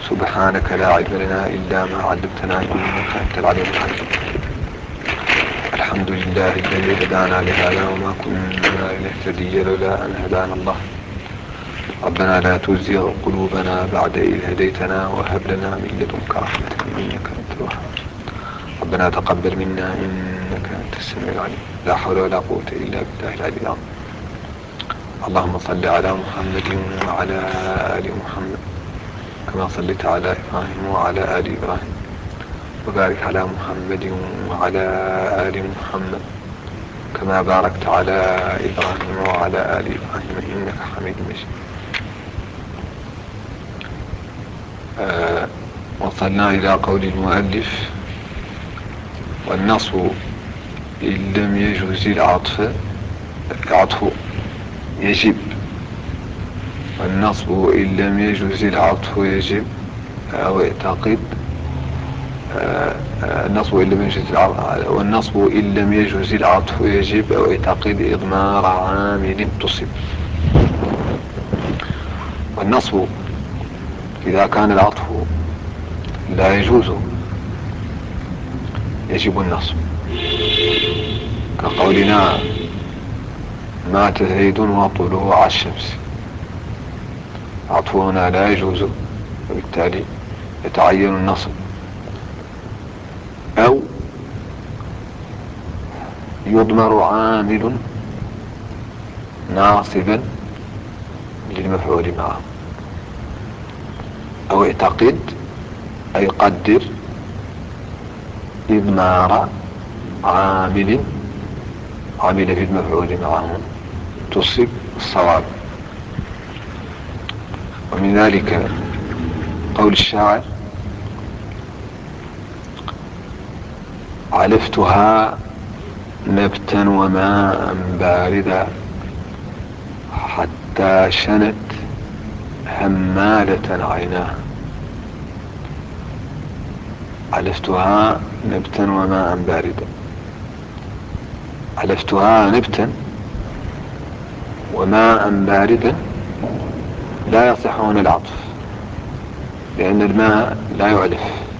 سبحانك لا علم لنا إلا ما علمتنا إنك أنت العليم الحكيم. الحمد لله الذي هدانا لهذا وما كنا لنهتدي لولا أن هدانا الله. ربنا لا تزغ قلوبنا بعد إذ هديتنا وهب لنا من لدنك رحمة إنك أنت الوهاب. ربنا تقبل منا إنك أنت السميع العليم. لا حول ولا قوة إلا بالله العلي العظيم. اللهم صل على محمد وعلى آل محمد كما صليت على إبراهيم وعلى آل إبراهيم، وبارك على محمد وعلى آل محمد كما باركت على إبراهيم وعلى آل إبراهيم إنك حميد مجيد. وصلنا إلى قول المؤلف: والنصب إن لم يجوز العطف يجب. والنصب إن لم يجوز العطف يجب أو اعتقد والنصب إن لم يجوز العطف يجب أو اعتقد إضمار عامل تصب. والنصب إذا كان العطف لا يجوز يجب النصب، كقولنا مات زيد وطلوع الشمس. العطف هنا لا يجوز، وبالتالي يتعين النصب. أو يضمر عامل ناصبا للمفعول معه. أو اعتقد أي قدر إضمار عامل في المفعول معه تصب الصواب. ومن ذلك قول الشاعر: علفتها نبتا وماء باردا حتى شنت همالة عيناها. علفتها نبتا وماء باردا. علفتها نبتا وماء باردا لا يصح هنا العطف، لأن الماء لا يعلف.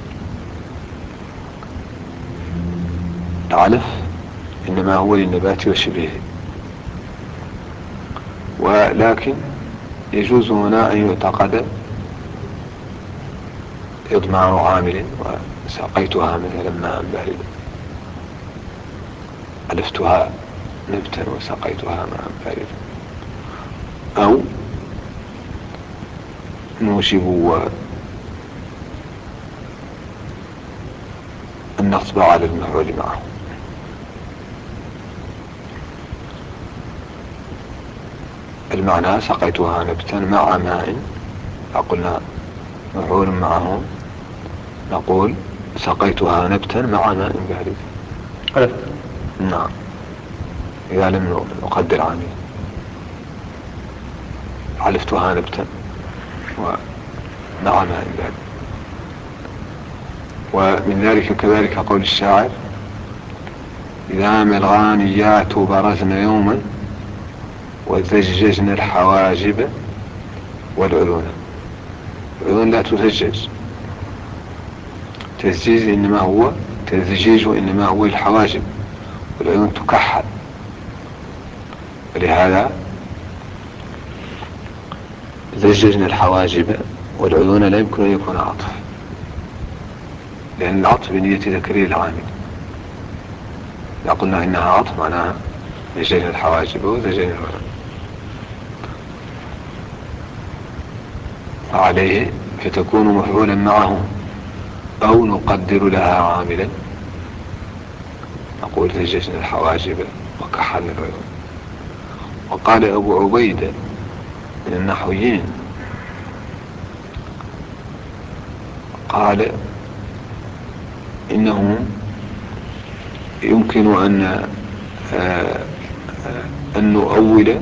العلف إنما هو للنبات وشبهه. ولكن يجوز هنا أن يعتقد إضمار عامل، وسقيتها مثلا ماء باردا. علفتها نبتا وسقيتها ماء باردا. أو نوجب النصب على المفعول معه. المعنى سقيتها نبتا مع ماء، فقلنا مفعول معه، نقول سقيتها نبتا مع ماء بارد. نعم، إذا لم نقدر عامل. علفتها نبتا ومع ماء بارد. ومن ذلك كذلك قول الشاعر: إذا ما الغانيات برزن يوما وزججن الحواجب والعيون. العيون لا تزجج، تزجيج إنما هو الحواجب، والعيون تكحل. ولهذا زججن الحواجب والعيون لا يمكن أن يكون عطف، لأن العطف بنية تكرير العامل. إذا قلنا إنها عطف معناها زججن الحواجب وزججن العيون، فعليه فتكون مفعولا معه، أو نقدر لها عاملا، نقول زججن الحواجب وكحلنا العيون. وقال أبو عبيدة من النحويين، قال إنه يمكن أن نؤول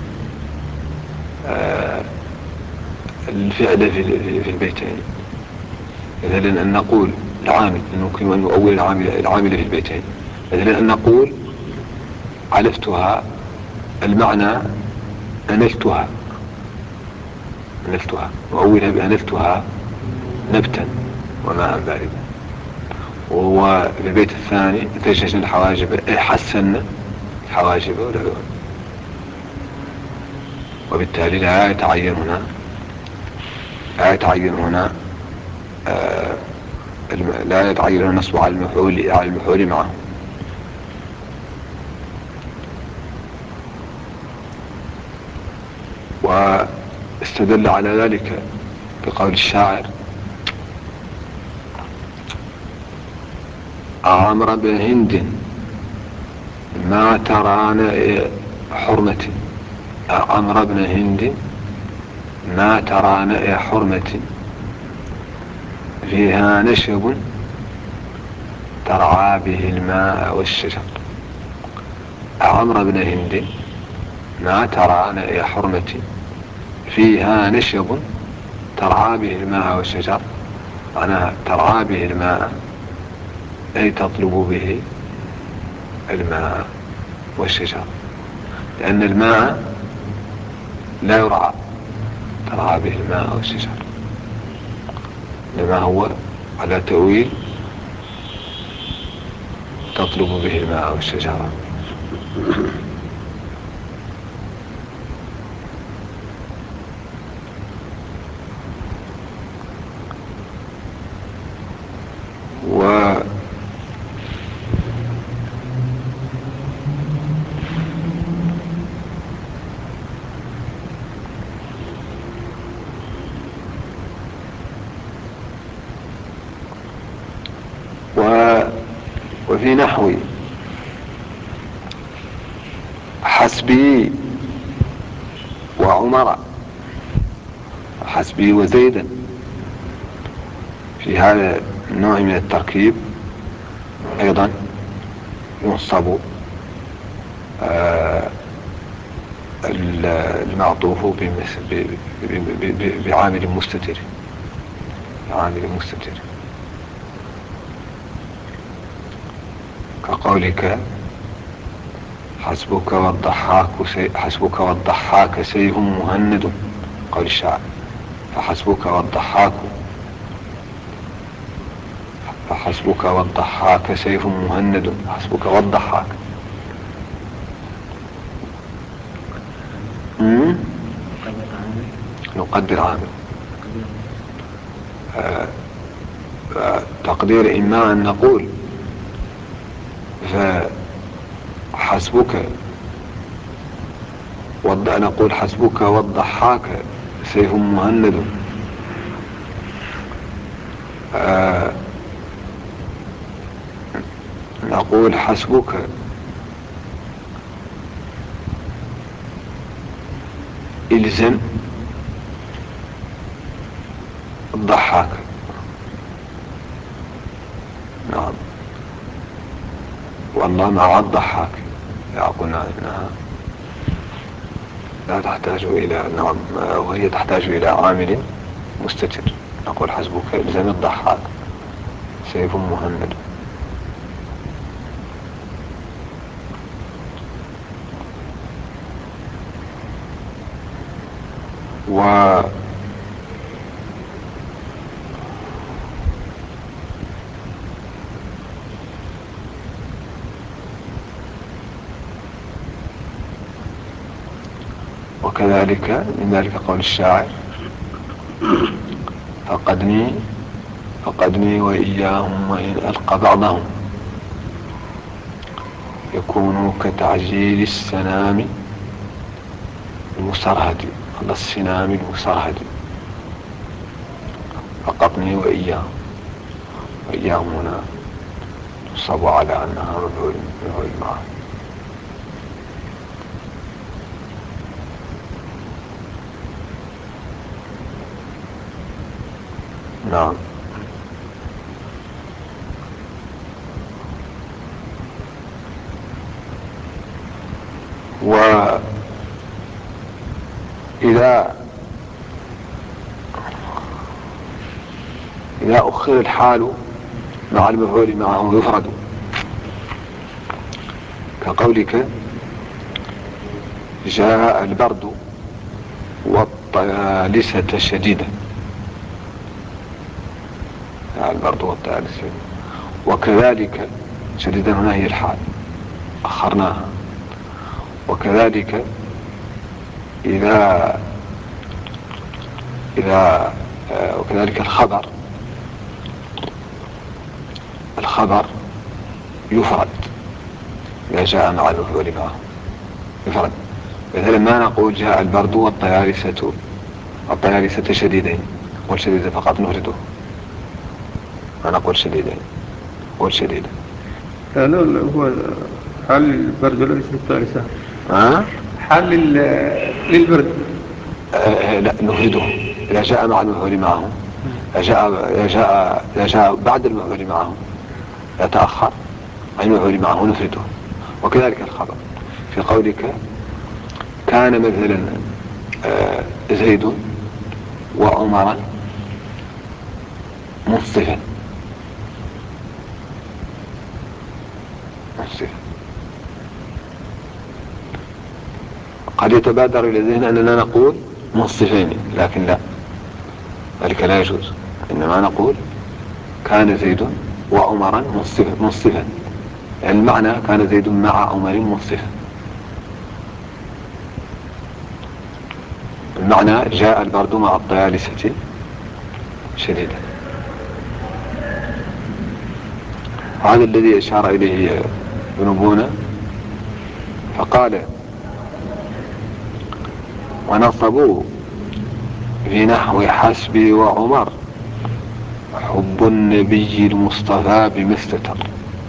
الفعل في البيتين. مثلا أن نقول العامل، يمكن أن نؤول العامل في البيتين. مثلا أن نقول علفتها، المعنى أنلتها، نؤولها بأنلتها نبتا وماء باردا. وهو في البيت الثاني ثلجنا الحواجب حسن الحواجب والعيون، وبالتالي لا يتعين هنا لا يتعين النصب على المفعول معه. واستدل على ذلك بقول الشاعر: عمرو بن هند ما تران حرمة، عمرو بن هند ما تران حرمة فيها نشب ترعى به الماء والشجر. عمرو بن هند ما تران حرمة فيها نشب ترعى به الماء والشجر. معناها ترعى به الماء أي تطلب به الماء والشجر، لأن الماء لا يرعى، ترعى به الماء والشجر، لما هو على تأويل تطلب به الماء والشجرة. وفي نحو حسبي وعمر حسبي وزيدا، في هذا النوع من التركيب أيضا ينصب المعطوف بعامل مستتر، كقولك: حسبك والضحاك سيف مهند. قول الشاعر: فحسبك والضحاك سيف مهند. حسبك والضحاك نقدر عامل تقدير إما أن نقول نقول حسبك والضحاك سيف مهند، نقول حسبك إلزم الضحاك. نعم، والله مع الضحاك قلنا إنها لا تحتاج إلى نعم، وهي تحتاج إلى عامل مستتر. نقول حسبك إلزم الضحاك سيف مهند. وكذلك من ذلك قول الشاعر: فقدني وإياهم وإن ألقى بعضهم يكونوا كتعجيل السنام المسرهد. السنام المسرهد. فقدني وإياهم هنا تصب على أنها مفعول معه. نعم. وإذا أخر الحال مع المفعول معه يفرد، كقولك: جاء البرد والطيالسة شديدا. جاء البرد والطيالسة. وكذلك شديدا هنا هي الحال أخرناها. وكذلك إذا وكذلك الخبر يفرد إذا جاء مع المفعول معه يفرد. مثلا ما نقول جاء البرد والطيالسة شديدين، قل شديدة فقط نفرده، ما نقول شديدين، قل شديدة. لا هو حال البرد وليس الطيالسة. حال للبرد. لا نفرده إذا جاء مع المفعول معه. إذا جاء بعد المفعول معه يتأخر عن المفعول معه نفرده. وكذلك الخبر في قولك كان مثلا زيد وعمرا منصفا. قد يتبادر إلى الذهن أننا نقول منصفين، لكن لا، ذلك لا يجوز. إنما نقول كان زيد وعمرا منصفا، يعني المعنى كان زيد مع عمر منصفا، المعنى جاء البرد مع الطيالسة شديدا. هذا الذي أشار إليه ابن بونة فقال ونصبوا في نحو حسبي وعمر حب النبي المصطفى بمستتر.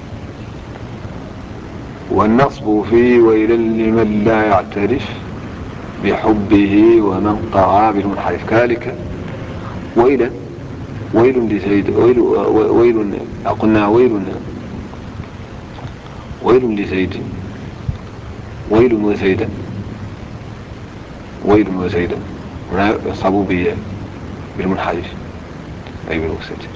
والنصب في ويل لمن لا يعترف بحبه ومن طغى بالمنحرف. كذلك ويل لزيد، ويل قلنا ويل لزيد، ويل وزيدا هنا يصابوا بالمنحرف أي بالمستتر.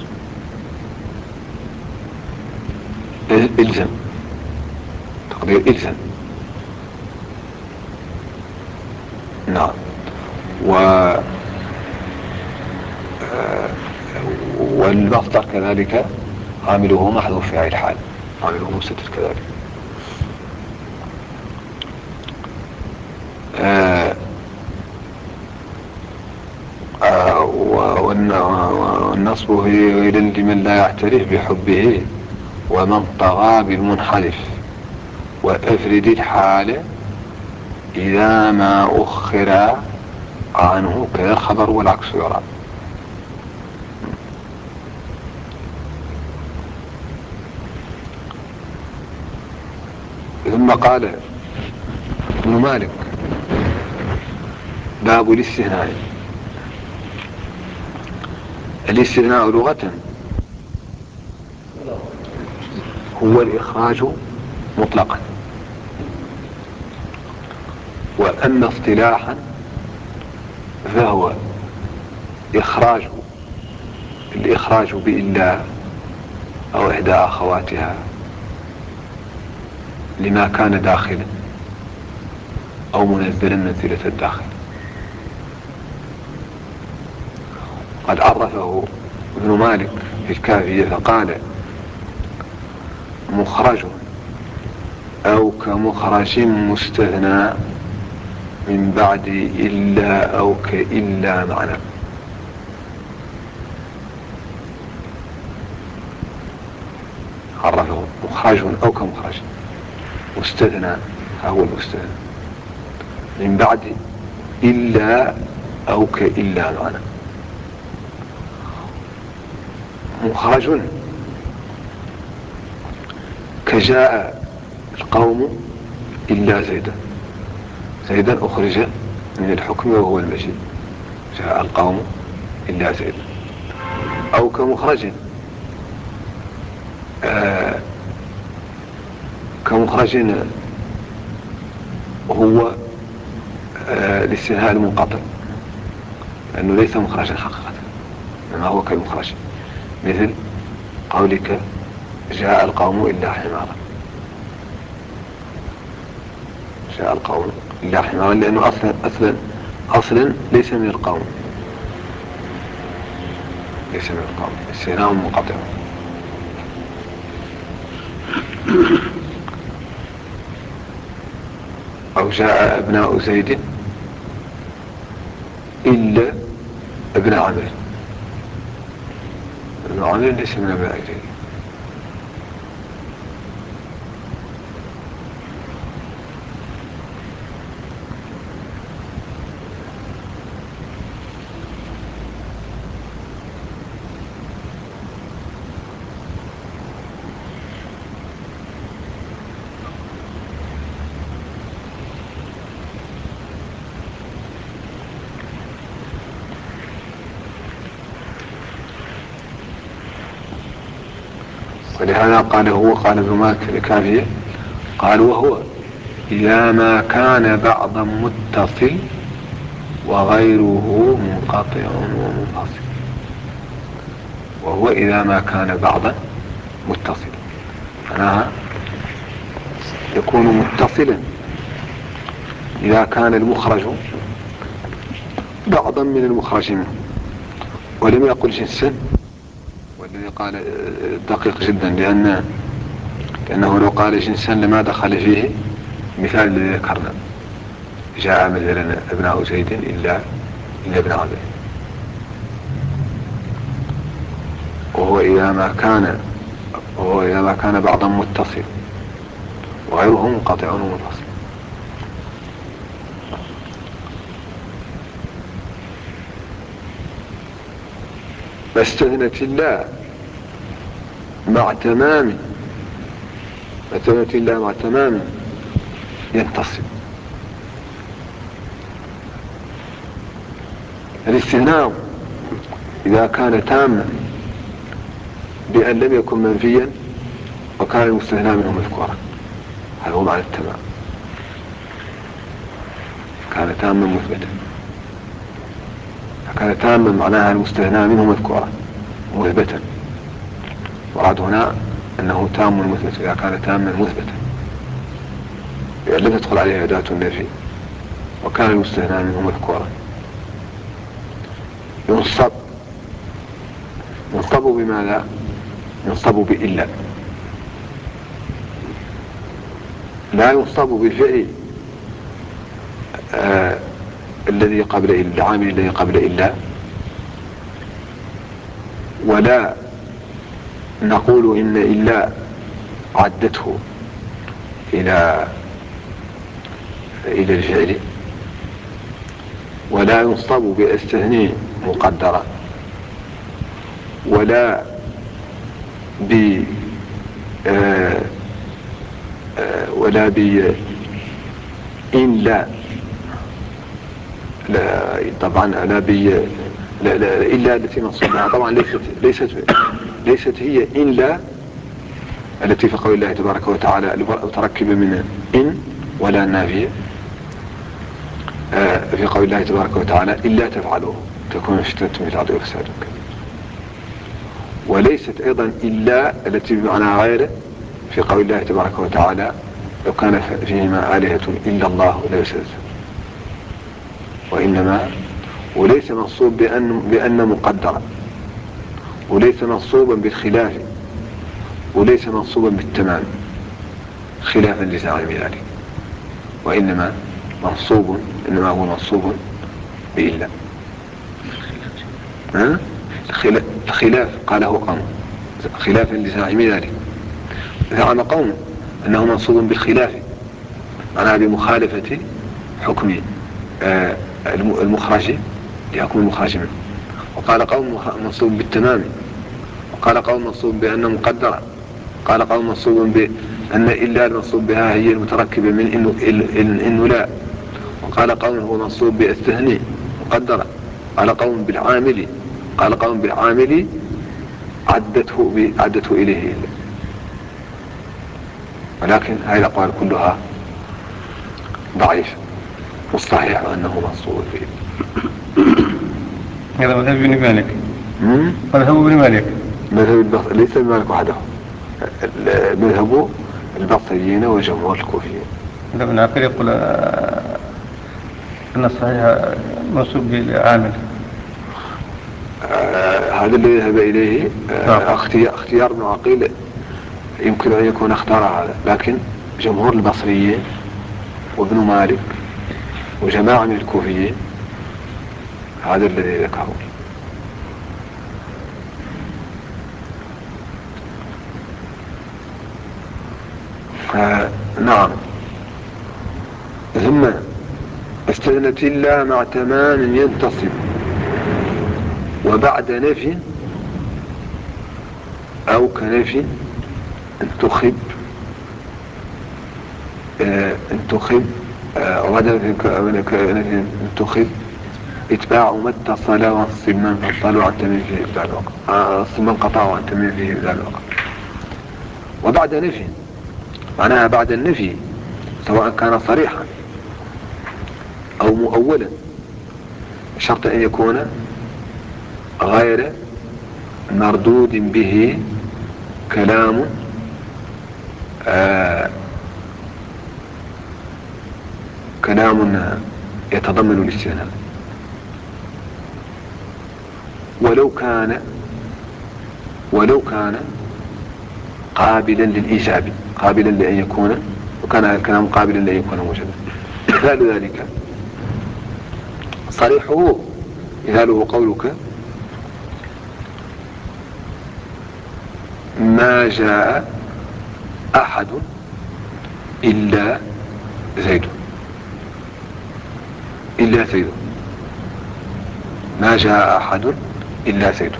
إلزم، تقدير إلزم. نعم. والمصدر كذلك عامله محذوف في الحال، عامله مستتر كذلك. والنصب في ويل لمن لا يعترف بحبه ومن طغى بالمنحرف. وأفرد الحال إذا ما أخر عنه كذا الخبر والعكس يرى. ثم قال ابن مالك باب الاستثناء. الاستثناء لغة هو الإخراج مطلقا، وأما اصطلاحا فهو الإخراج بإلا أو إحدى أخواتها لما كان داخلا أو منزلا منزلة الداخل. قد عرفه ابن مالك في الكافية فقال مخرج أو كمخرج مستثنى من بعد إلا أو كإلا معنى. عرفه مخرج أو كمخرج مستثنى، هو المستثنى من بعد إلا أو كإلا معنى. مخرج كجاء القوم إلا زيدا أخرج من الحكم وهو المجيء، جاء القوم إلا زيدا. أو كمخرج كمخرج هو الاستثناء المنقطع، لأنه ليس مخرجا حقيقة إنما هو كالمخرج، مثل قولك جاء القوم إلا حمارا. جاء القوم إلا حمارا لأنه أصلا ليس من القوم، ليس من القول، استثناء منقطع. أو جاء أبناء زيد إلا ابن عمرو، ابن عمرو ليس من أبناء زيد. ولهذا قال ابن مالك في الكافية قال وهو إذا ما كان بعضا متصل وغيره منقطع ومنفصل. وهو إذا ما كان بعضا متصل، معناها يكون متصلا إذا كان المخرج بعضا من المخرج منه ولم يقل جنسا، والذي قال دقيق جدا، لأنه لو قال جنسا لما دخل فيه مثال الذي ذكرنا، جاء مثلا ابناء زيد إلا ابن عمرو. وهو إذا ما كان بعضا متصل وغيره منقطع ومنفصل. فاستثنت الله مع تمام ينتصب. الاستثناء إذا كان تاما بأن لم يكن منفيا وكان المستثنى منه مذكورا، هذا هو معنى التمام. كان تاما مثبتا، كان تاما معناها المستثنى منه مذكورا مثبتا. مراد هنا أنه تام مثبت إذا كان تاما مثبتا، لأن لم تدخل عليه أداة النفي وكان المستثنى منه مذكورا. ينصب بماذا؟ ينصب بإلا، لا ينصب بالفعل الذي قبل إلا، العامل الذي قبل إلا، ولا نقول إن إلا عدته إلى الفعل، ولا ينصب باستثناء مقدرة، ولا إن لا طبعا لا إلا التي نصبها طبعا ليست هي إن لا التي في قول الله تبارك وتعالى المتركبة من إن ولا النافية. في قول الله تبارك وتعالى إلا تفعلوا تكون فتنة في الأرض وفساد كبير. وليست أيضا إلا التي بمعنى غيره في قول الله تبارك وتعالى لو كان فيهما آلهة إلا الله لفسدتا. وإنما وليس منصوب بأن مقدرا، وليس منصوبا بالخلاف، وليس منصوبا بالتمام خلافا لزعم ذلك، وإنما هو منصوب بإلا. الخلاف قاله قوم خلافا لزعم ذلك. زعم قوم أنه منصوب بالخلاف معناها بمخالفة حكم المخرج لحكم المخرج منه. وقال قوم منصوب بالتمام، وقال قوم منصوب بأنه مقدرة، قال قوم منصوب بأن إلا المنصوب بها هي المتركبة من إنه لا، وقال قوم هو منصوب باستثناء مقدرة، قال قوم بالعامل عدته إليه إلا. ولكن هذه الأقوال كلها ضعيفة، والصحيح أنه منصوب به. هذا مذهب ابن مالك. مذهب ابن مالك ليس ابن مالك وحده، مذهب البصريين وجمهور الكوفيين. هذا ابن عقيل يقول أن الصحيح منصوب بالعامل. هذا الذي ذهب إليه اختيار ابن عقيل، يمكن أن يكون اختار هذا، لكن جمهور البصريين وابن مالك وجماعة من الكوفيين هذا الذي ذكروا. نعم. ثم استثنت الله مع تمام ينتصب وبعد نفي أو كنفي انتخب غدا في انتخب اتباع ما اتصل وانصب من فصل وعن تميم فيه ابدال الوقت، انصب من قطع وعن تميم فيه ابدال الوقت. وبعد نفي معناها بعد النفي سواء كان صريحا او مؤولا، شرط ان يكون غير مردود به كلام كلام يتضمن الاستثناء، ولو كان قابلا للإيجاب، قابلا لأن يكون، وكان الكلام قابلا لأن يكون موجودا. مثال ذلك صريحه مثاله قولك ما جاء أحد إلا زيد، إلا زيد، ما جاء أحد إلا زيد.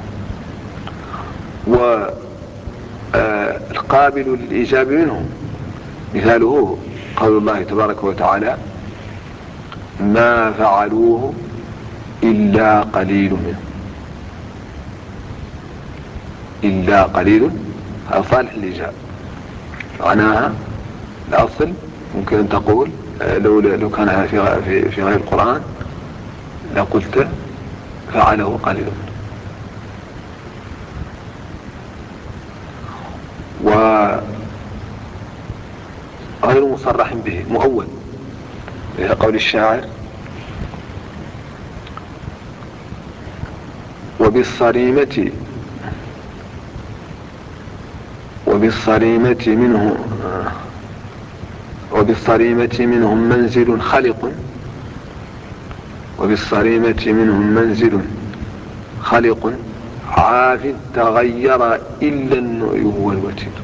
والقابل للإيجاب منه مثاله قول الله تبارك وتعالى ما فعلوه إلا قليل منه، إلا قليل هذا صالح للإيجاب، معناها الأصل ممكن أن تقول لو كان في غير القرآن لقلت فعله قليل. وغير مصرح به مؤول، إلى قول الشاعر وبالصريمة منهم منزل خلق، وبالصريمة منهم منزل خلق عاف تغير إلا النؤي والوتد.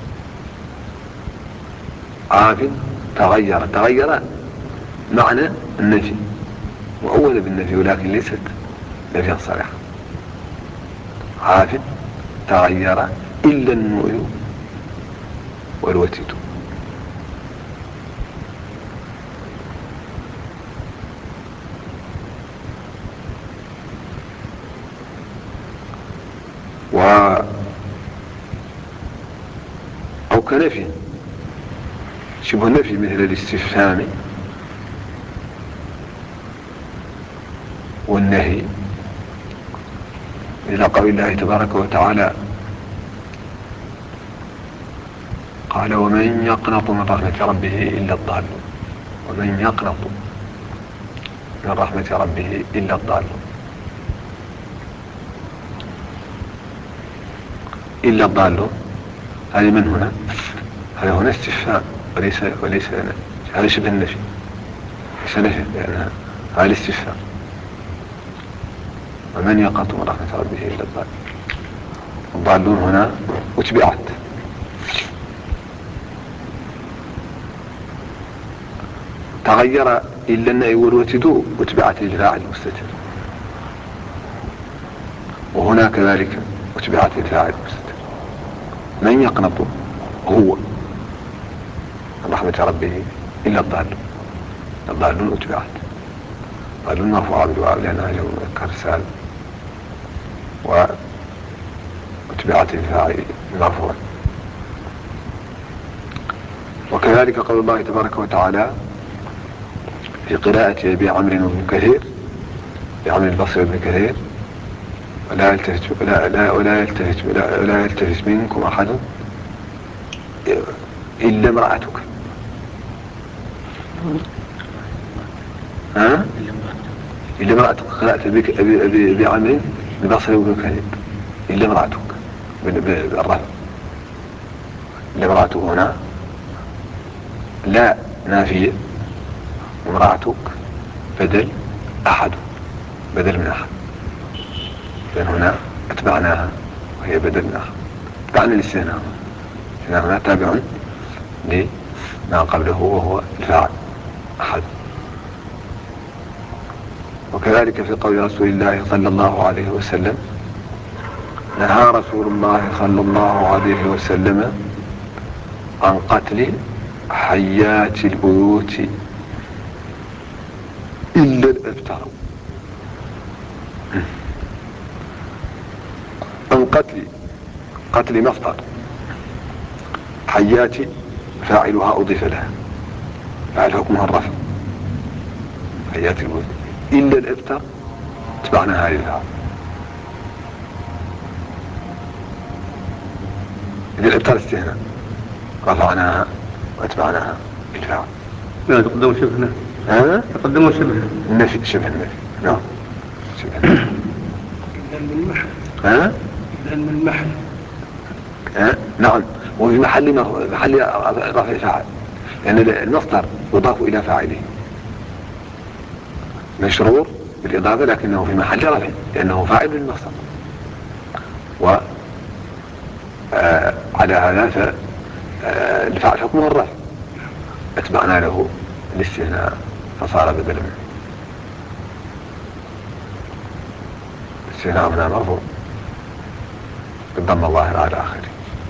عاف تغير معنى النفي مؤولة بالنفي، ولكن ليست نفيا صريحا. عاف تغير إلا النؤي والوتد. أو كنفي شبه النفي مثل الاستفهام والنهي، إلى قول الله تبارك وتعالى قال ومن يقنط من رحمة ربه إلا الضالون، ومن يقنط من رحمة ربه إلا الضالون. إلا الضالون هذه من هنا؟ هذا هنا استفهام وليس هذا شبه النفي، ليس نفي، لأن هذا الاستفهام ومن يقنط من رحمة ربه إلا الضالون. الضالون هنا أتبعت، تغير إلا النهي والوتد أتبعت الفاعل المستتر، وهنا كذلك أتبعت الفاعل المستتر. من يقنط هو من رحمة ربه إلا الضالون، الضالون أتبعت، الضالون مرفوعة بالواو لأنها جمع مذكر سالم، وأتبعت الفاعل المرفوع. وكذلك قول الله تبارك وتعالى في قراءة أبي عمرو بن كثير، بعمر البصري بن كثير ولا يلتفت منكم أحد إلا امرأتك. إلا امرأتك قراءة أبي عمرو البصري بن كثير إلا امرأتك بالرفع. إلا امرأتك هنا لا نافية، امرأتك بدل أحد، بدل من أحد، لأن هنا أتبعناها وهي بدل من أحد. تعني الاستثناء هنا تابع لما قبله وهو الفاعل أحد. وكذلك في قول رسول الله صلى الله عليه وسلم: نهى رسول الله صلى الله عليه وسلم عن قتل حيات البيوت إلا الأبتر. عن قتل مصدر، حيات فاعلها أضيف لها، فاعل حكمها الرفع، حيات البيوت إلا الأبتر تبعناها للفاعل. إذا الأبتر استثناء رفعناها واتبعناها بالفاعل. لا تقدم شبهنا. ها؟ تقدم شبهنا. النفي، شبه النفي. نعم شبه النفي. إذن من المحل. ها؟ إذن من المحل. نعم، وفي محل رفع فاعل، لأن المصدر يضاف إلى فاعله، مشرور بالإضافة لكنه في محل رفع لأنه فاعل للمصدر. وعلى هذا فالفاعل حكمه الرفع، أتبعنا له الاستثناء فصار بدلا منه. الاستثناء هنا مرفوع بالضم الظاهر على آخره.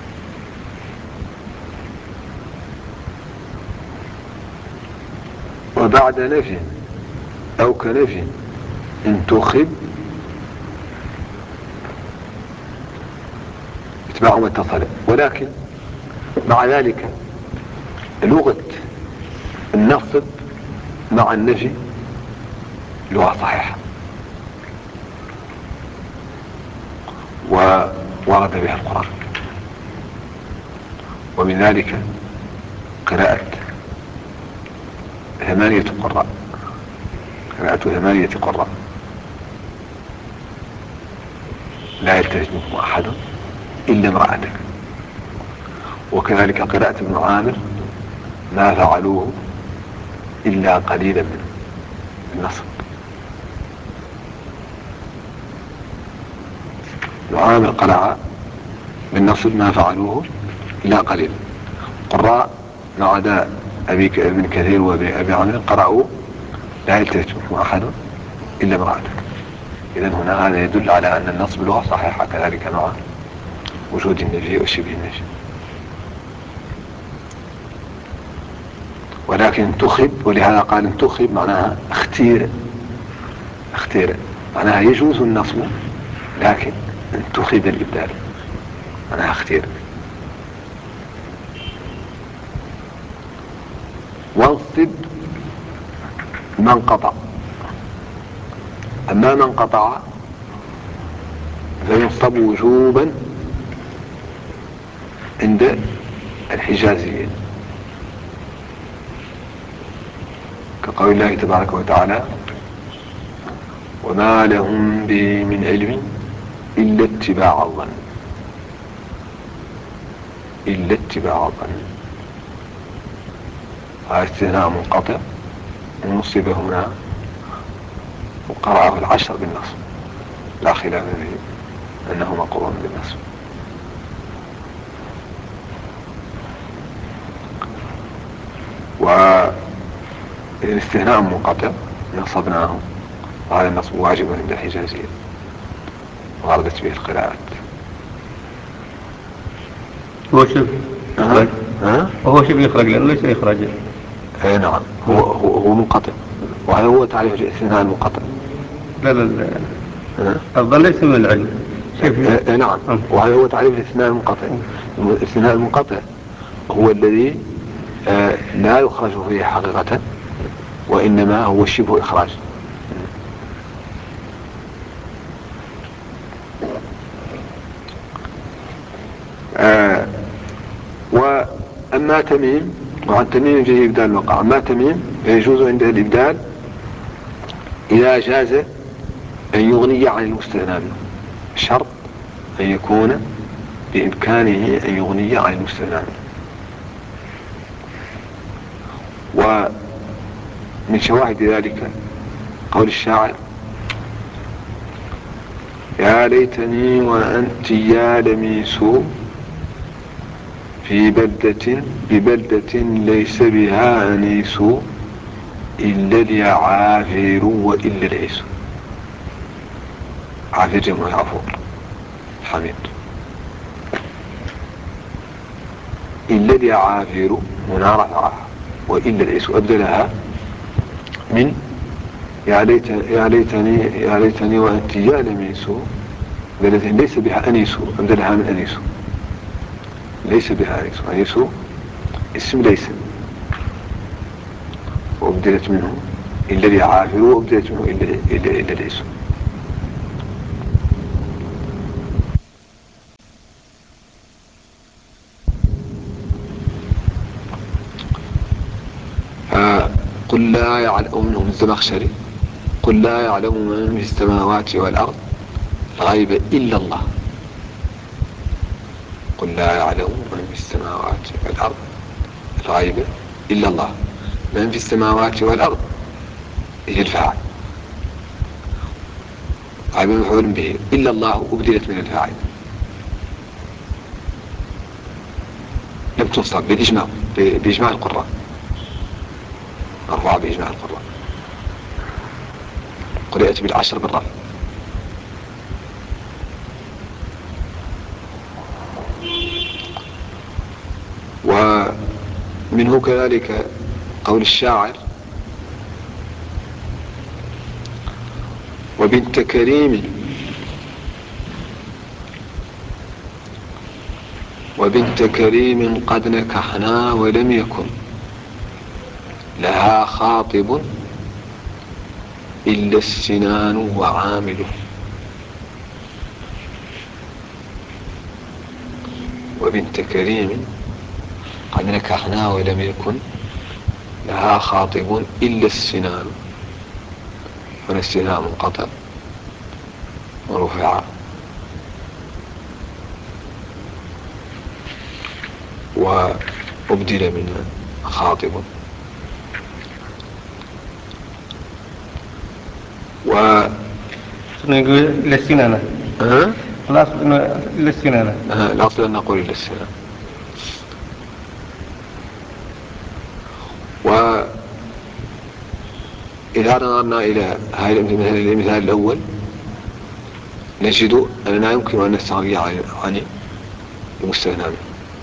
وبعد نفي أو كنفي إن تخب اتباع ما اتصل. ولكن مع ذلك لغة النصب مع النفي لغة صحيحة وورد بها القرآن، ومن ذلك قراءة 8 قراء، قراءة 8 قراء: لا يلتفت منكم أحد إلا امرأتك. وكذلك قراءة ابن عامر: ما فعلوه إلا قليلا منه، النصب. ابن عامر قرأ بالنصب: ما فعلوه إلا قليلا. قراء ما عدا ابن كثير وابي عامر قرأوا: لا يلتفت منكم أحد إلا امرأتك. إذن هنا هذا يدل على أن النصب لغة صحيحة، كذلك مع وجود النفي وشبه النفي. ولكن تخب، ولهذا قال ان تخب معناها اختير، معناها يجوز النصب لكن ان تخب الإبدال معناها اختير. وانصب من قطع، أما من قطع فينصب وجوبا عند الحجازيين، كقول الله تبارك وتعالى: وما لهم به من علم إلا اتباع الظن، إلا اتباع الظن. هذا استثناء منقطع ونصب هنا وقرأه 10 بالنصب، لا خلاف فيه أنه مقرون بالنصب. والاستثناء منقطع نصبناه، وهذا النصب واجب عند الحجازية وردت به القراءات. هو شبه إخراج. وهو شبه إخراج لأنه ليس إخراجا. اي نعم، هو منقطع، وهذا هو تعريف الاستثناء المنقطع. لا الظن ليس من العلم. نعم، وهذا هو تعريف الاستثناء المنقطع. الاستثناء المنقطع هو الذي لا يخرج فيه حقيقة، وإنما هو شبه إخراج. وأما تميم، وعن تميم يجي إبدال الوقع. أما تميم يجوز عنده الإبدال إذا جاز أن يغني عن المستثنى منه. شرط أن يكون بإمكانه أن يغني عن المستغنى عنه. ومن شواهد ذلك قول الشاعر: يا ليتني وأنت يا لميس في ببلدة ليس بها أنيس إلا اليعافير وإلا العيس. عافير جمع عفور حميد. إلا اليعافير هنا رفعها، وإلا العيس أبدلها من يا ليتني وأنت يا لميس بلدة ليس بها أنيس، أبدلها من أنيس. ليس بها أنيس، أنيس اسم ليس، وأبدلت منه إلا اليعافر، وأبدلت منه إلا العيس. قل لا يعلم منهم الزمخشري: قل لا يعلم من في السماوات والأرض الغيب إلا الله. قل لا يعلم من في السماوات والأرض الغيب إلا الله. من في السماوات والأرض هي الفاعل، غيب مفعول به، إلا الله أبدلت من الفاعل، لم تنصب بإجماع القراء، مرفوعة بإجماع القراء، قرأت بالعشر بالرفع. ومنه كذلك قول الشاعر: وبنت كريم قد نكحنا ولم يكن لها خاطب إلا السنان وعامله. وبنت كريم قد نكحنا ولم يكن لها خاطب إلا السنان، هنا السنان منقطع ورفع، وأبدل من خاطب. نقول إلا السنانة. الأصل إنه إلا السنانة. الأصل أن نقول إلا السنانة. وإذا نظرنا إلى هذا المثال الأول نجد أننا يمكن أن نستغني عن المستغنى منه.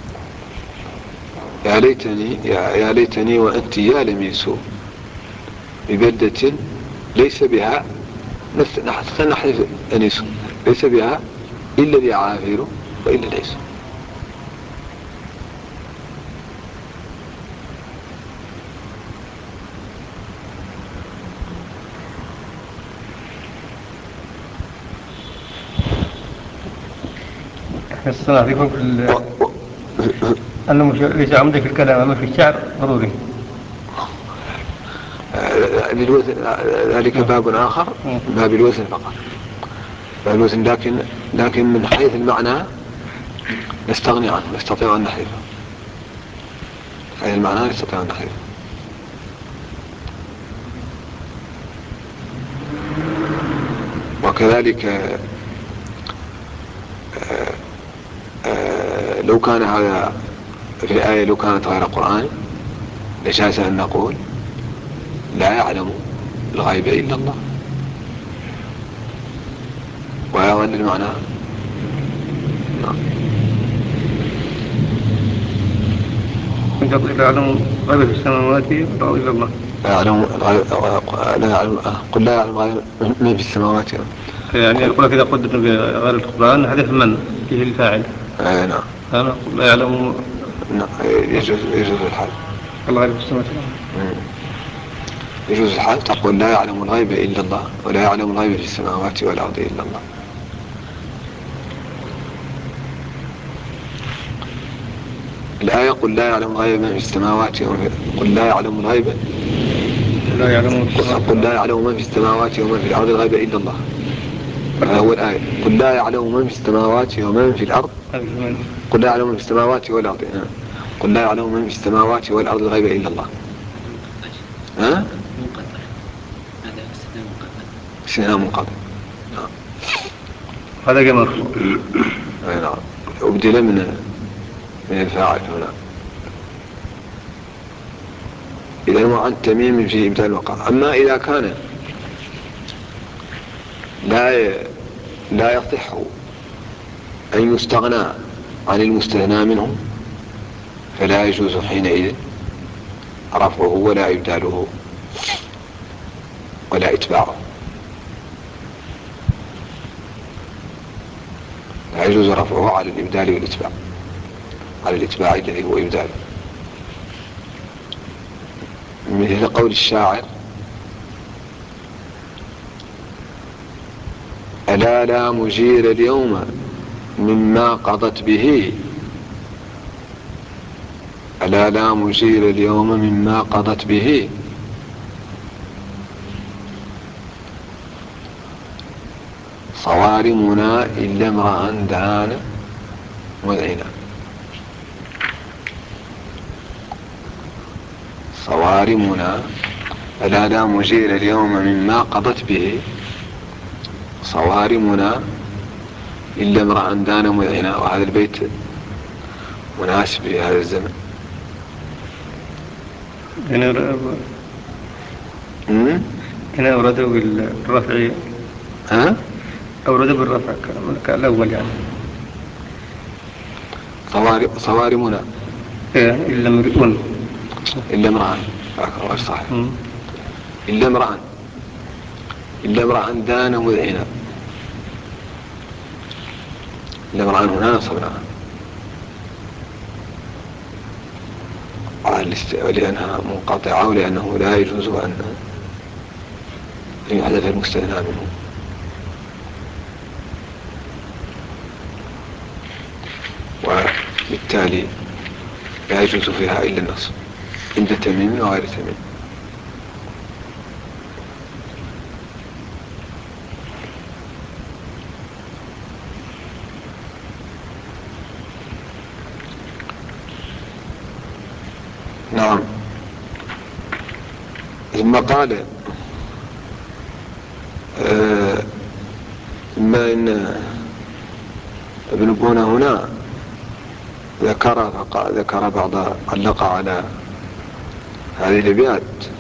يا ليتني وأنت يا لميس ببلدة ليس بها نحذف أنيس، ليس بها إلا اليعافر وإلا العيس. الصلاة يكون في أنه مش ليس عمدة في الكلام، أما في الشعر ضروري. ذلك باب آخر، باب الوزن فقط، باب الوزن، لكن من حيث المعنى نستغني عنه، نستطيع أن نحذفه. حيث المعنى نستطيع أن نحذفه. وكذلك لو كان هذا في الآية، لو كانت غير قرآن لجاز أن نقول لا يعلم الغيب إلا الله، ويظل المعنى لا يعلم غيب في السماوات والأرض إلا الله. قل لا يعلم الغيب من في السماوات. يعني يقول لك إذا قدر بغير القرآن حذف من فيه الفاعل. نعم. أنا لا يعلم. يجوز الحال. الغيب في السماوات. يجوز الحال تقول لا يعلم الغيب إلا الله، ولا يعلم الغيب في السماوات والأرض إلا الله. الآية قل لا يعلم الغيب من في السماوات، قل لا يعلم الغيب، قل لا يعلم من في السماوات ومن في الأرض الغيب إلا الله. هو الآية قل لا يعلم من في السماوات ومن في الأرض. قل لا يعلم من في السماوات والأرض. قل لا يعلم من في السماوات والأرض الغيب إلا الله. ها؟ منقطع. هذا استثناء منقطع. استثناء منقطع. نعم. هذا جاء مرفوع. نعم. أبدل من الفاعل هنا. إذا هو عن تميم في إبدال الوقع. أما إذا كان لا يصح أن يستغنى عن المستثنى منه فلا يجوز حينئذ رفعه ولا إبداله ولا إتباعه. لا يجوز رفعه على الإبدال والإتباع، على الإتباع الذي هو إبدال، مثل قول الشاعر ألا لا مجير اليوم مما قضت به. ألا لا مجير اليوم مما قضت به صوارمنا إلا امرأ دان مذعنا. صوارمنا ألا لا مجير اليوم مما قضت به صوارمنا إلا امرأ دان مذعنا. وهذا البيت مناسب في هذا الزمن. هنا أورده بالرفع. ها؟ أورده بالرفع كالأول يعني. صوارمنا إلا امرئ. إلا امرأ. صحيح. إلا امرأ. إلا امرأ دان مذعنا. إلا امرأ هنا نصبناها لأنها منقطعة ولأنه لا يجوز أن يحدث المستثنى منه. وبالتالي لا يجوز فيها إلا النصب عند تميم وغير تميم. نعم. ثم قال ثم إن ابن بونة هنا ذكر بعض علق على هذه الأبيات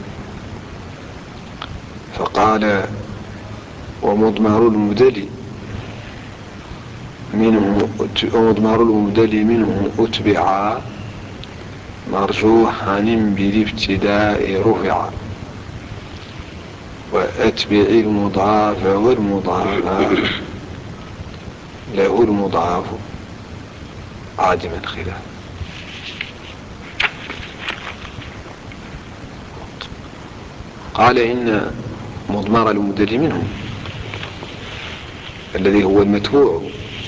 فقال ومضمر المبدل منه أتبع مرجوحا بالابتداء رفع وأتبع المضاف والمضاف له المضاف عادما خلاف. قال إن مضمر المبدل منه الذي هو المتبوع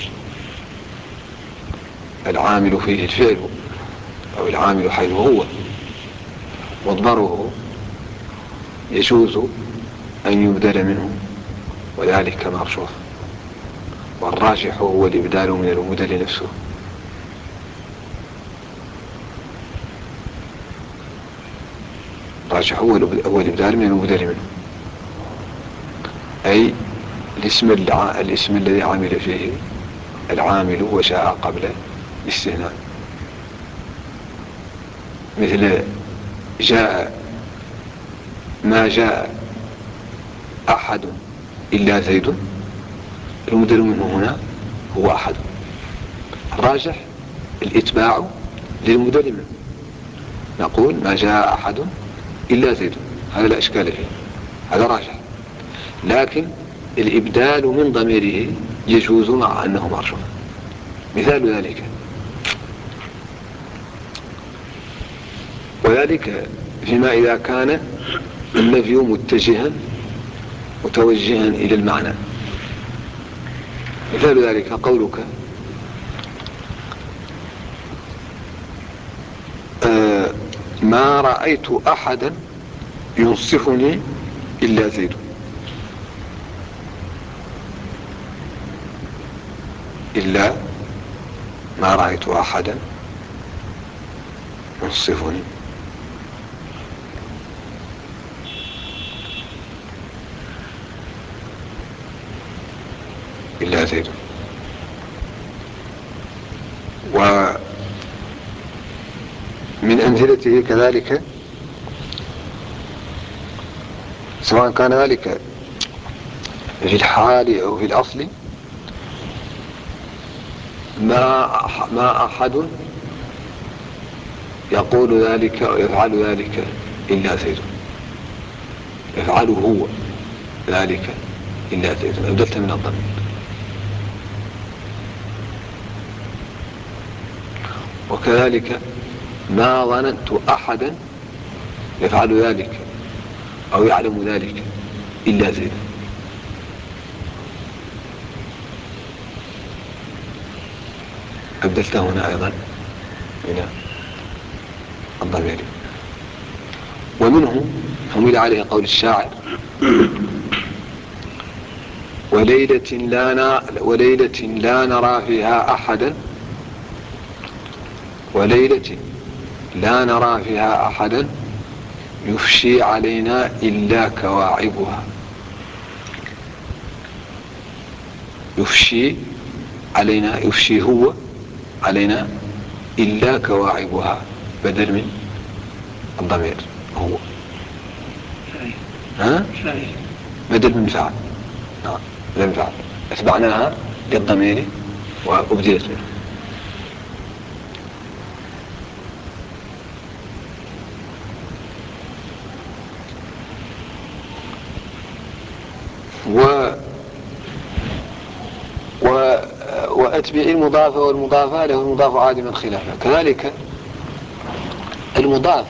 العامل فيه الفعل أو العامل حيث هو مضمره يجوز أن يبدل منه وذلك مرجوح، والراجح هو الإبدال من المبدل نفسه. الراجح هو الإبدال من المبدل منه، أي الاسم الذي عمل فيه العامل وجاء قبل الاستثناء، مثل ما جاء أحد إلا زيد. المبدل منه هنا هو أحد. الراجح الإتباع للمبدل منه، نقول ما جاء أحد إلا زيد، هذا لا إشكال فيه، هذا راجح. لكن الإبدال من ضميره يجوز مع أنه مرجوح. مثال ذلك وذلك فيما إذا كان النفي متوجها إلى المعنى. مثال ذلك قولك ما رأيت أحدا ينصفني إلا زيد. إلا ما رأيت أحدا ينصفني إلا زيد. ومن أمثلته كذلك سواء كان ذلك في الحال أو في الأصل ما أحد يقول ذلك أو يفعل ذلك إلا زيد، يفعله هو ذلك إلا زيد، أبدلت من الضمير. وكذلك ما ظننت أحدا يفعل ذلك أو يعلم ذلك إلا زيد. أبدلته هنا أيضا من الضمير. ومنه حمل عليه قول الشاعر: وليلة لا نرى فيها أحدا، وليلة لا نرى فيها أحدا يفشي علينا إلا كواعبها. يفشي علينا، يفشي هو علينا إلا كواعبها، بدل من الضمير هو، بدل من فعل. نعم بدل من فعل، أتبعناها للضمير وأبدلت منه. وأتبع المضاف والمضاف له المضاف عادما خلافه. كذلك المضاف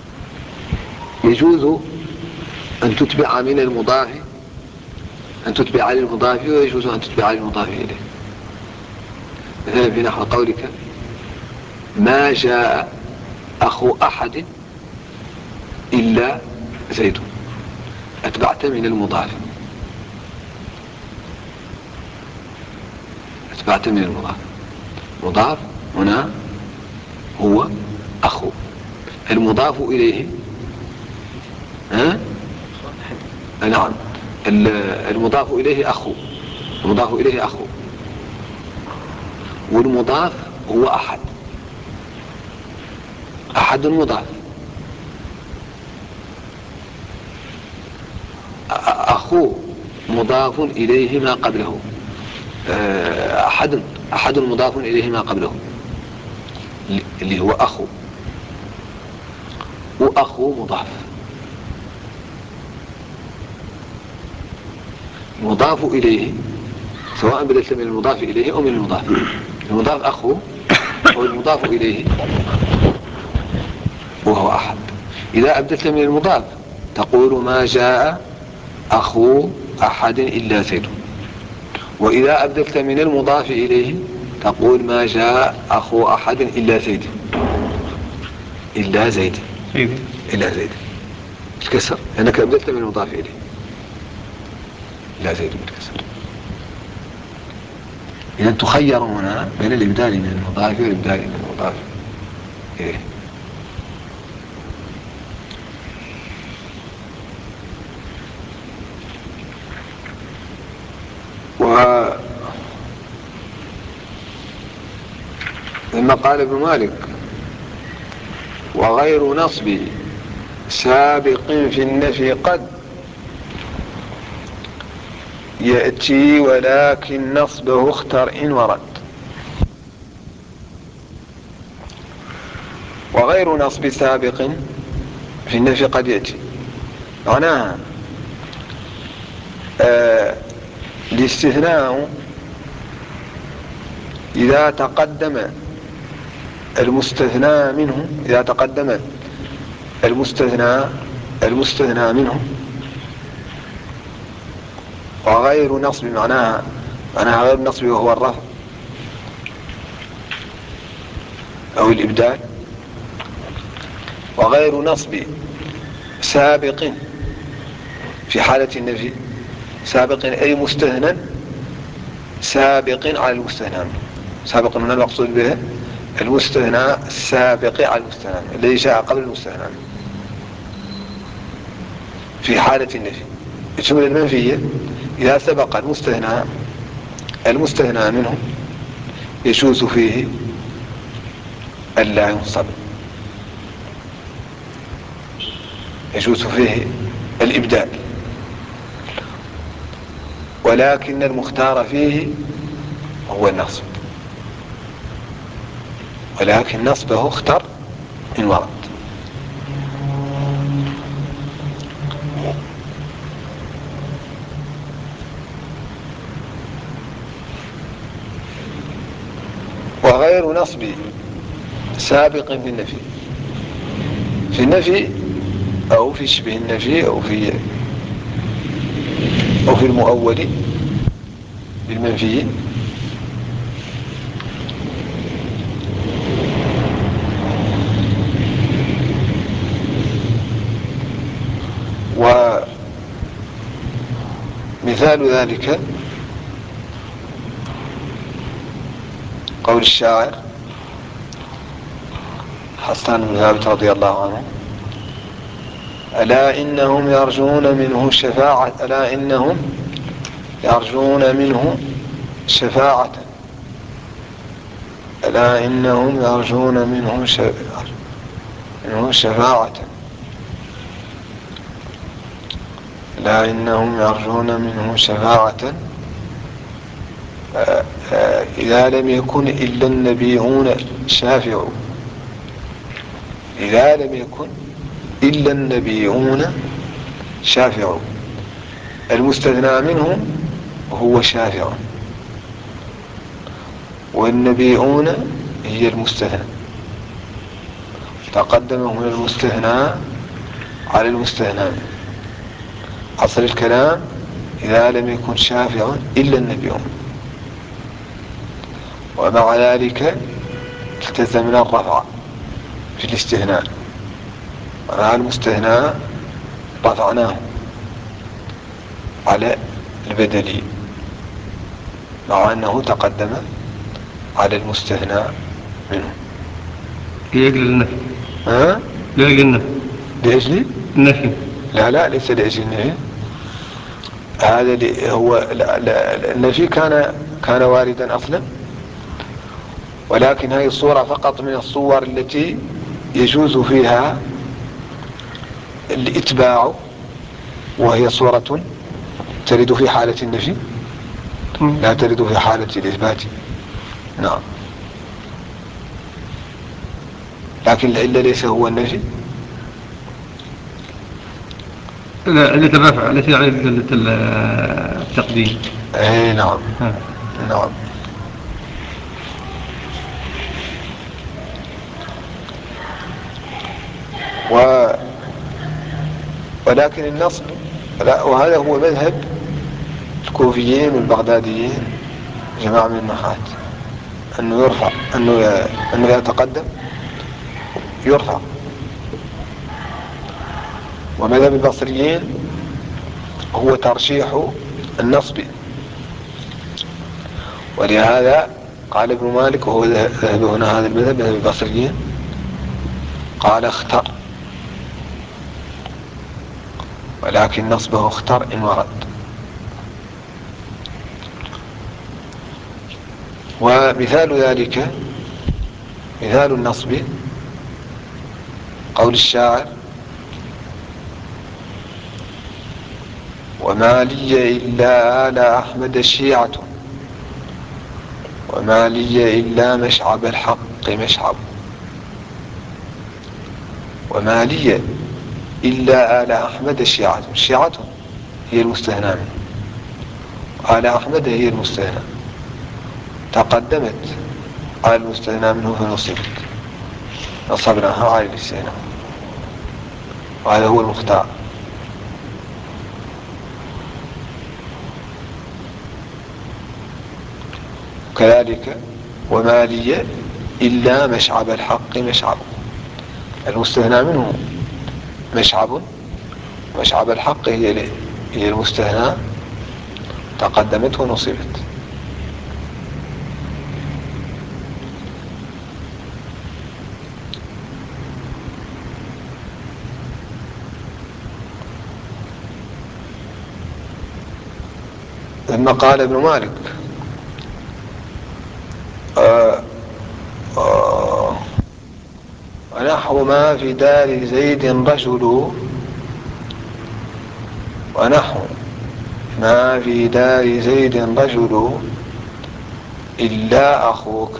يجوز أن تتبع من المضاف، أن تتبع للمضاف، ويجوز أن تتبع للمضاف إليه. مثلا في نحو قولك: ما جاء أخو أحد إلا زيد، أتبعت من المضاف، أتبعت من المضاف. مضاف هنا هو أخو، المضاف إليه نعم المضاف إليه أخو، المضاف إليه أخو، والمضاف هو أحد، أحد المضاف. أخو مضاف إليه ما قبله، أحد مضاف إليه ما قبله اللي هو أخو، وأخو مضاف. المضاف إليه سواء بدلت من المضاف إليه أو من المضاف، المضاف أخو والمضاف إليه وهو أحد. إذا أبدلت من المضاف تقول: ما جاء أخو أحد إلا زيد. وإذا أبدلت من المضاف إليه تقول: ما جاء أخو أحد إلا زيد، إلا زيد، إلا زيد الكسر، لأنك أبدلت من المضاف إليه. إلا زيد بالكسر. إذا تخير هنا بين الإبدال من المضاف والإبدال من المضاف إليه. لما قال ابن مالك: وغير نصب سابق في النفي قد يأتي ولكن نصبه اختر إن ورد. وغير نصب سابق في النفي قد يأتي، معناها الاستثناء إذا تقدم المستثنى منه، إذا تقدم المستثنى منه. وغير نصب معناها غير نصب وهو الرفع أو الإبدال. وغير نصب سابق في حالة النفي، سابق أي مستثنى سابق على المستثنى منه. سابق من المقصود به المستثنى السابق على المستثنى منه الذي جاء قبل المستثنى منه في حالة النفي. الجملة المنفية إذا سبق المستثنى منه يجوز فيه ألا ينصب، يجوز فيه الإبدال، ولكن المختار فيه هو النصب، ولكن نصبه اختر إن ورد. وغير نصب سابق في النفي، في النفي أو في شبه النفي أو في المؤول بالمنفي، ومثال ذلك قول الشاعر حسان بن ثابت رضي الله عنه: ألا إنهم يرجون منه شفاعة، ألا إنهم يرجون منه شفاعة، ألا إنهم يرجون منه شفاعة، ألا إنهم يرجون منه شفاعة إذا لم يكن إلا النبيون شافعوا، إذا لم يكن إلا النبيون شافعوا. المستثنى منهم هو شافع، والنبيون هي المستثنى، تقدم هنا المستثنى على المستثنى. أصل الكلام إذا لم يكن شافع إلا النبيون، ومع ذلك التزمنا الرفع في الاستثناء، مع المستثنى رفعناه على البدلي مع أنه تقدم على المستثنى منه لأجل النفي. ها؟ لأجل النفي. لأجل النفي. لا ليس لأجل النفي، هذا هو النفي كان واردا أصلا، ولكن هذه الصورة فقط من الصور التي يجوز فيها الإتباع، وهي صورة ترد في حالة النفي لا ترد في حالة الإثبات. نعم، لكن العلة ليس هو النفي، لا، علة الرفع ليس علة التقديم. اي نعم. نعم. ولكن النصب وهذا هو مذهب الكوفيين والبغداديين جماعة من النحاة، أنه يرفع، أنه إذا تقدم يرفع. ومذهب البصريين هو ترشيح النصب، ولهذا قال ابن مالك وهو ذهب هنا هذا المذهب مذهب البصريين، قال اختر، ولكن نصبه اختر إن ورد. ومثال ذلك مثال النصب قول الشاعر: وما لي إلا آل أحمد شيعة، وما لي إلا مشعب الحق مشعب. وما لي إلا آل أحمد شيعة، شيعة هي المستثنى منه، آل أحمد هي المستثنى، تقدمت على المستثنى منه فنصبت، نصبناها على الاستثناء، وهذا هو المختار. كذلك وما لي إلا مشعب الحق مشعب، المستثنى منه مشعب، مشعب الحق هي المستثنى، تقدمت ونصبت. ثم قال ابن مالك ونحو ما في دار زيد رجل، ونحو ما في دار زيد رجل إلا أخوك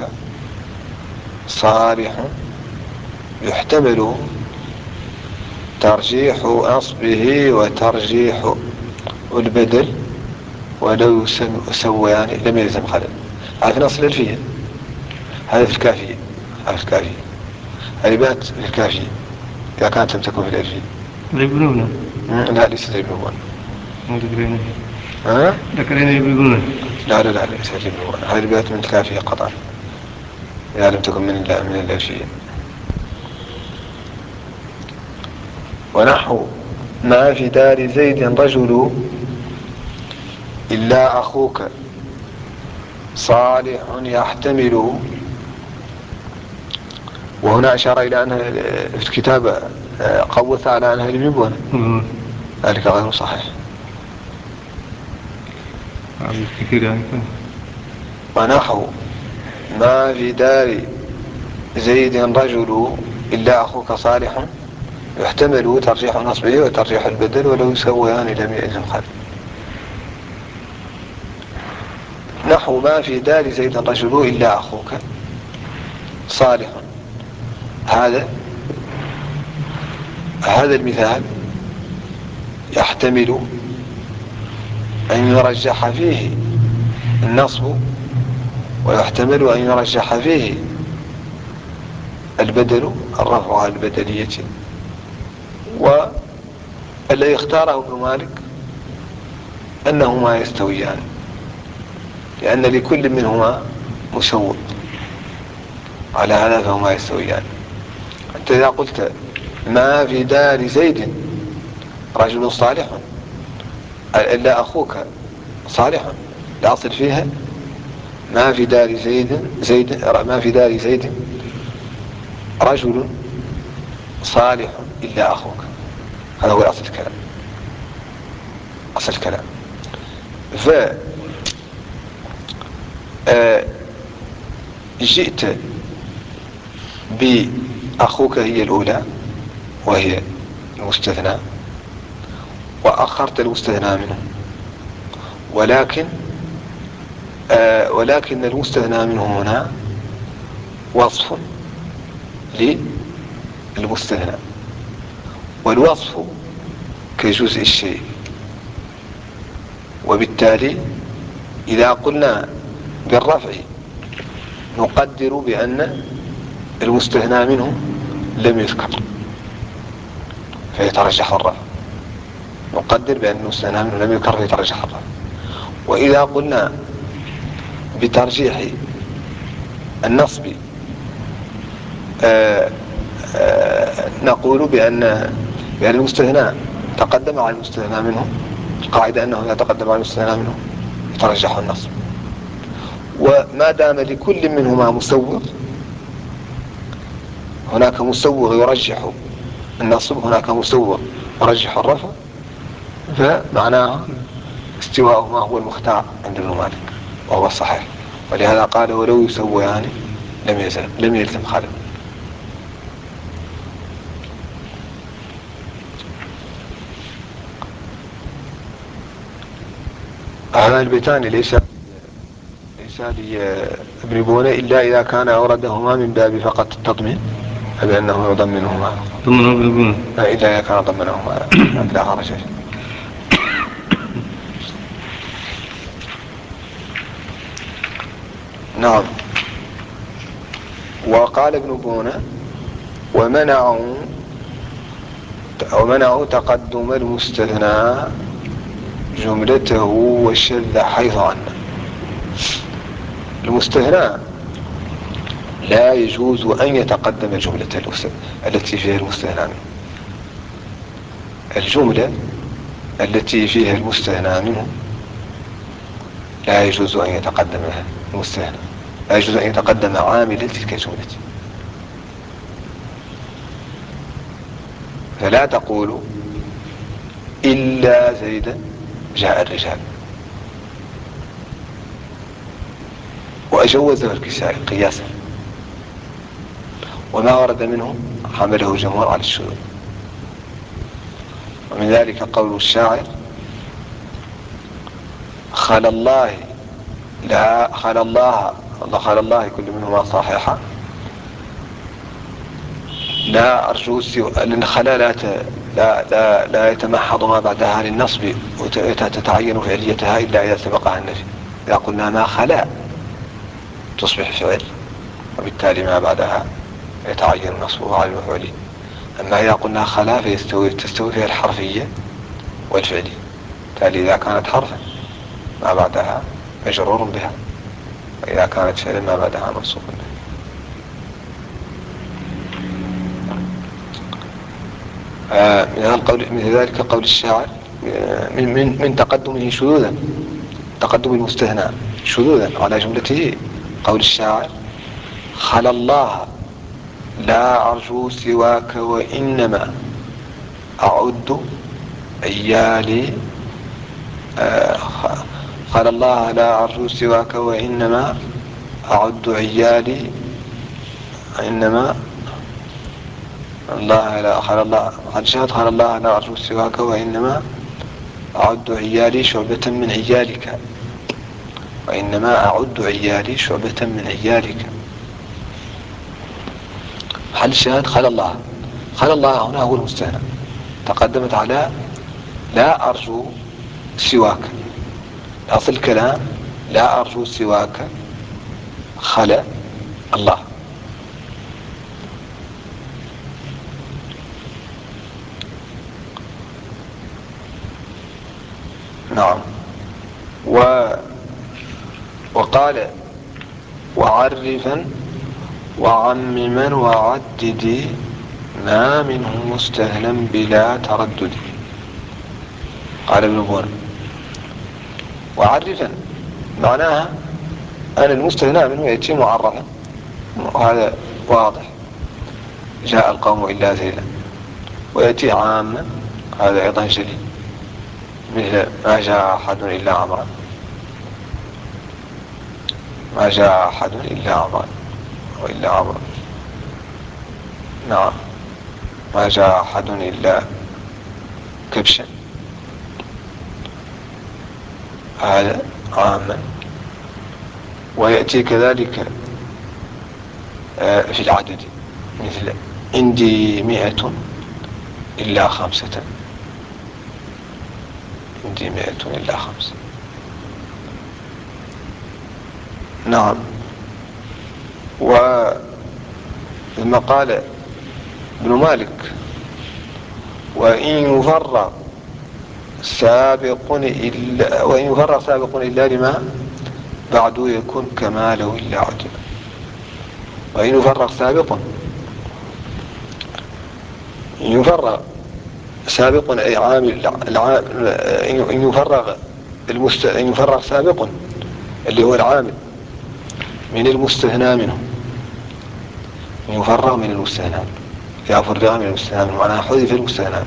صالح، يحتمل ترجيح نصبه وترجيح البدل ولو يسويان لم يلزم خلل. هذا في نص الألفية، هذا في الكافية، هذا في الكافية، هذه بات في الكافية إذا كانت لم تكن في الألفية. يقولون لا ليس زي ابن ذكرين ها؟ ذكرين يقولون لا ليس زي ابن هذه بات من الكافية قطعا إذا لم تكن من الألفية. ونحو ما في دار زيد رجل إلا أخوك صالح يحتمل، وهنا أشار إلى أنها في الكتاب قوث على أنها لم يبون، ذلك غير صحيح. ونحو ما في دار زيد رجل إلا أخوك صالح يحتمل ترجيح نصبه وترجيح البدل ولو يسويان لم يلزم خلل. نحو ما في دار زيد رجل إلا أخوك صالح، هذا المثال يحتمل أن يرجح فيه النصب ويحتمل أن يرجح فيه البدل الرفع على البدلية. والذي اختاره ابن مالك أنهما يستويان لأن لكل منهما مسوق، على هذا فهما يستويان. أنت إذا قلت ما في دار زيد رجل صالح إلا أخوك صالح، الأصل فيها ما في دار ما في دار زيد رجل صالح إلا أخوك، هذا هو أصل الكلام. أصل الكلام جئت بأخوك هي الأولى وهي المستثنى، وأخرت المستثنى منه، ولكن المستثنى منه هنا وصف للمستثنى، والوصف كجزء الشيء. وبالتالي إذا قلنا بالرفع نقدر بأن المستثنى منه لم يذكر فيترجح الرفع، نقدر بأن المستثنى منه لم يذكر فيترجح الرفع. وإذا قلنا بترجيح النصب نقول بأن المستثنى تقدم على المستثنى منه، القاعدة أنه إذا تقدم على المستثنى منه يترجح النصب. وما دام لكل منهما مسوغ، هناك مسوغ يرجح النصب، هناك مسوغ يرجح الرفع، فمعناها استواءهما هو المختار عند ابن مالك وهو الصحيح. ولهذا قال ولو يسويان لم يلزم خلل. هذا البيتان ليس لابن بونة إلا إذا كان أوردهما من باب فقط التضمين، فبأنه يضمنهما إلا إذا كان ضمنهما لا حرج فيه. نعم. وقال ابن بونة ومنعوا تقدم المستثنى جملته والشذ حيث عنا. المستثنى لا يجوز أن يتقدم الجملة التي فيها المستثنى منه. الجملة التي فيها المستثنى منه لا يجوز أن يتقدمها المستثنى، لا يجوز أن يتقدم عامل تلك الجملة. فلا تقول إلا زيدا جاء الرجال، وجوزه الكسائي قياسا، وما ورد منه حمله الجمهور على الشذوذ. ومن ذلك قول الشاعر: خلا الله لا خلا الله خلا الله كل منهما صحيحة لا أرجو سوى، لأن خلا لا يتمحض ما بعدها للنصب وتتعين فعليتها إلا إذا سبقها النفي. إذا قلنا ما خلا تصبح فعل، وبالتالي ما بعدها يتعين نصبه على المفعول. أما إذا قلنا خلا تستوي فيها الحرفية والفعلية، بالتالي إذا كانت حرفا ما بعدها مجرور بها، وإذا كانت فعلا ما بعدها منصوب به. من ذلك قول الشاعر من تقدمه شذوذا، تقدم المستثنى شذوذا على جملته، قول الشاعر: خلا الله لا أرجو سواك وإنما أعد عيالي خلا الله لا أرجو سواك وإنما أعد عيالي إنما الله لا خلا الله خلا الله لا أرجو سواك وإنما أعد عيالي شعبة من عيالك، وإنما أعد عيالي شعبة من عيالك. حل الشاهد خلا الله هنا هو المستثنى، تقدمت على لا أرجو سواك. أصل الكلام لا أرجو سواك خلا الله. نعم. وقال: وعرفا وعمما وعددي ما منه مستهلا بلا تردد. قال ابن بون: وعرفا معناها أن المستهنى منه يأتي معرفا، وهذا واضح، جاء القوم إلا زيدا. ويأتي عاما، هذا أيضا جلي، مثل ما جاء أحد إلا عمرا، ما جاء أحد إلا عمرا وإلا عمرا. نعم. ما جاء أحد إلا كبشا، هذا عاما. ويأتي كذلك في العدد، مثل عندي 100 إلا 5، عندي 100 إلا 5. نعم. وثم قال ابن مالك: وإن يفرغ سابق إلا لما بعد يكون كماله إلا عجب. وإن يفرغ سابق أي عامل، إن يفرغ سابق اللي هو العامل من المستثنى منه، يفرغ من المستثنى، إذا فرغ من المستثنى منه معناها حذف المستثنى منه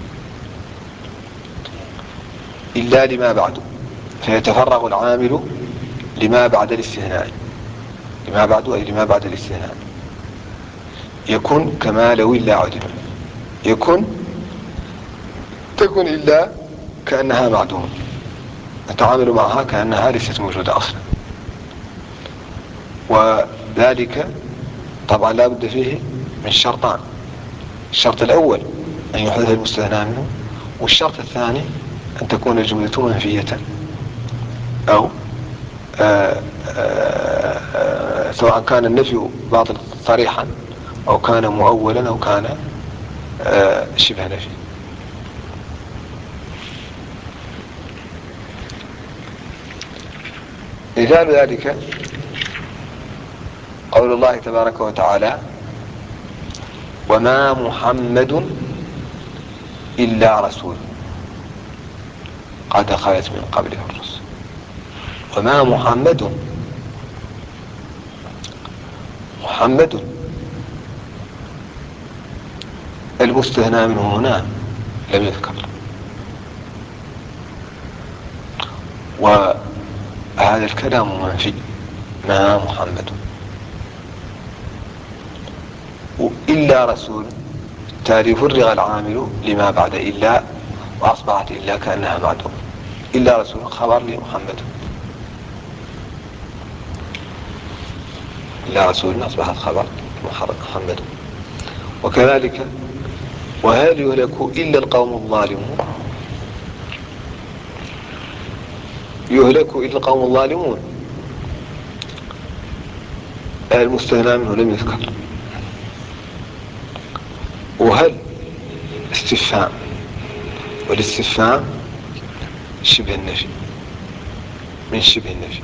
إلا لما بعده، فيتفرغ العامل لما بعد الاستثناء، لما بعده أي لما بعد الاستثناء. يكون كما لو إلا عدم، تكون إلا كأنها معدومة، نتعامل معها كأنها ليست موجودة أصلا. وذلك طبعا لا بد فيه من شرطان: الشرط الأول أن يحذف المستثنى منه، والشرط الثاني أن تكون الجملة منفية، أو سواء كان النفي باطل صريحا أو كان مؤولا أو كان شبه نفي. مثال ذلك قول الله تبارك وتعالى: وما محمد إلا رسول قد خلت من قبله الرسل. وما محمد المستثنى منه هنا لم يذكر، وهذا الكلام منفي ما محمد. إلا رسول تالي فرغ العامل لما بعد إلا وأصبحت إلا كأنها معدوم. إلا رسول خبر لمحمد، إلا رسول أصبحت خبر محمد. وكذلك وهل يهلك إلا القوم الظالمون، يهلك إلا القوم الظالمون المستثنى منه لم يذكر. وهل استفهام، والاستفهام شبه النفي من شبه النفي.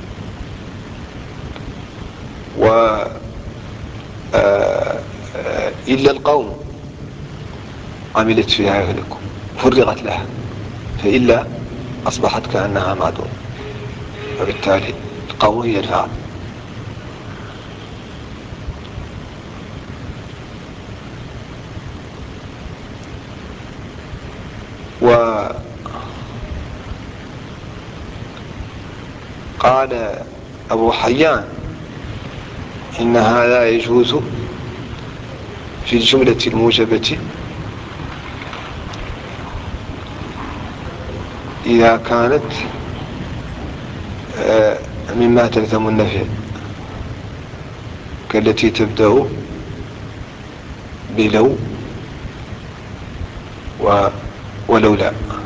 إلا القوم عملت فيها يهلك فرغت لها، فإلا أصبحت كأنها معدوم، وبالتالي القوم هي الفاعل. وقال أبو حيان إن هذا يجوز في الجملة الموجبة إذا كانت مما تلزم النفي، كالتي تبدأ بلو ولولا.